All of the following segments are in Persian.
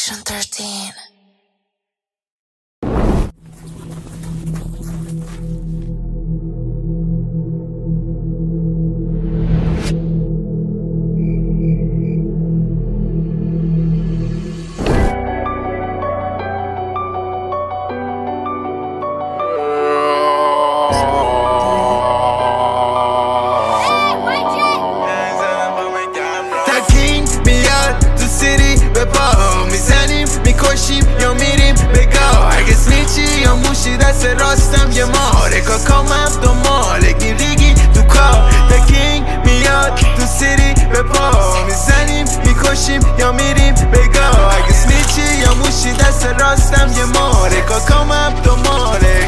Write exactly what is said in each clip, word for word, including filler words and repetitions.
Section thirteen. میکشیم یا میریم بگاه اگه سنیچی یا موشی دست راستم یه ماره کاکامم دنباله ریگی تو کار The King میاد تو سیری به پا میزنیم میکشیم یا میریم بگاه اگه سنیچی یا موشی دست راستم یه ماره کاکامم دنباله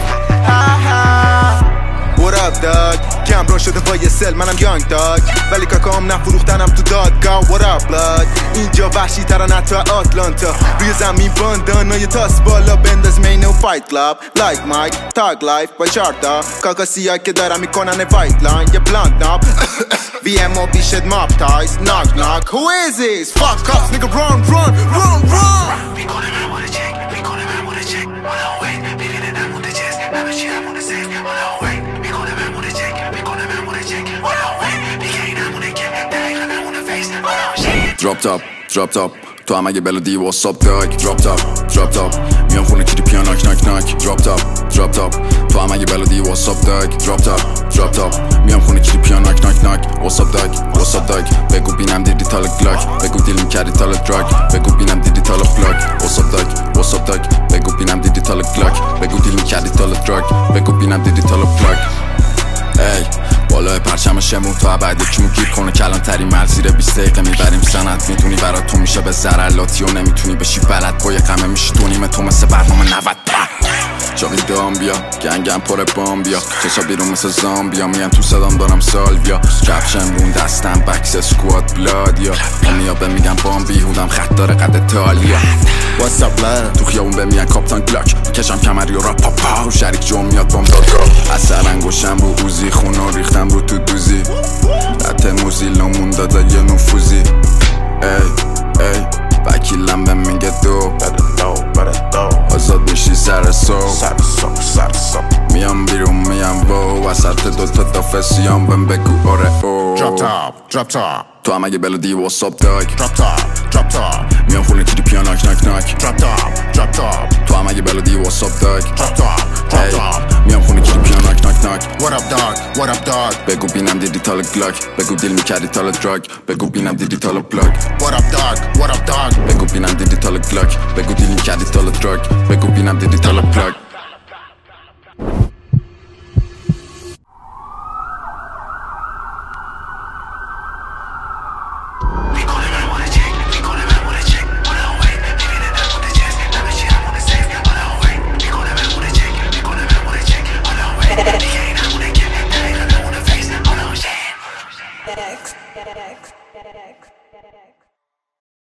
What up dog کم را شده با یه سل منم یانگ داگ ولی کاکام نفروختنم تو دادگاه What up blood اینجا وحشی ترن حتی آتلانتا روی زمین باندانای تاس بالا بندازیم اینو فایت کلاب لایک مایک تاگ لایف با چارتا کاکا سیاه که دارم میکنن فایت لاین یه بلانک ناب وی ام او بیشت ماب تایز ناک ناک Who is this? Fuck off nigga run run run run میکنه من مونه چک میکنه من مونه چک حالا وید میبینه نمونده چست همه چی همونه سیف حالا وید میکنه من مونه چک میکنه من مونه چک حالا وید میگه این همونه که دقیقا همونه فیس حالا شید Drop top drop top تو هم اگه بلودی واساب داگ Drop top drop top میام خونه کیری پیان ناک ناک ناک Drop top drop top تو هم اگه بلودی واساب داگ Drop top drop top میام خونه کیری پیان ناک ناک ناک واساب داگ واساب داگ بگو بینم دیدی تال گلاک بگو دیل میکردی تال دراگ بگو بینم دیدی تال بلاک واساب داگ واساب داگ بگو بینم دیدی تال گلاک بگو دیل میکردی تال دراگ بگو بینم دیدی تال بلاک ای بالای پرچم شمون تو بعد یکی گیر کنه کلان تری مرز زیر بیست دقیقه میبریم سنت میتونی برات تو میشه به ضرلاتی و نمیتونی بشی بلد با یه قمه میشی تو نیمه تو مثل برنامه نود جاقی دام بیا گنگم پر بام بیا چشا بیرون مثل زامبیا میان تو صدام دارم سال بیا کپشن رون دستم بکس سکوات بلادیا همیا به میگم بام بیهودم خط داره قد تالیا What's up lad تو خیابون به میگن کاپتان گلاک میکشم کمری و را پاپا شریک جون میاد بام دادگاه اثر انگوشم رو اوزی خون و ریختم رو تو دوزی رت موزیلمون داده یه نفوزی ای ای وکیلم به میگه دو آزاد میشی سر سو میام بیرون میام وو وسط دوتا دافسیام بهم بگو آره او Drop top drop top تو هم اگه بلودی واساب داگ Drop top drop top میام خونه کیری پیان ناک ناک ناک Drop top drop top تو هم اگه بلودی واساب داگ Drop top drop top میام خونه کیری پیان ناک ناک ناک What up dog what up dog بگو بینم دیدی تال گلاک بگو دیل میکردی تال دراگ بگو بینم دیدی تال بلاک What up dog what up dog بگو بینم دیدی تال گلاک بگو دیل میکردی تال دراگ بگو بینم دیدی تال بلاک میکنه من مونه چک میکنه من مونه چک حالا وید میبینه نمونده چست همه چی همونه سیف حالا وید میکنه من مونه چک میکنه من مونه چک حالا وید میگه این همونه که دقیقا همونه فیس حالا شید X X X X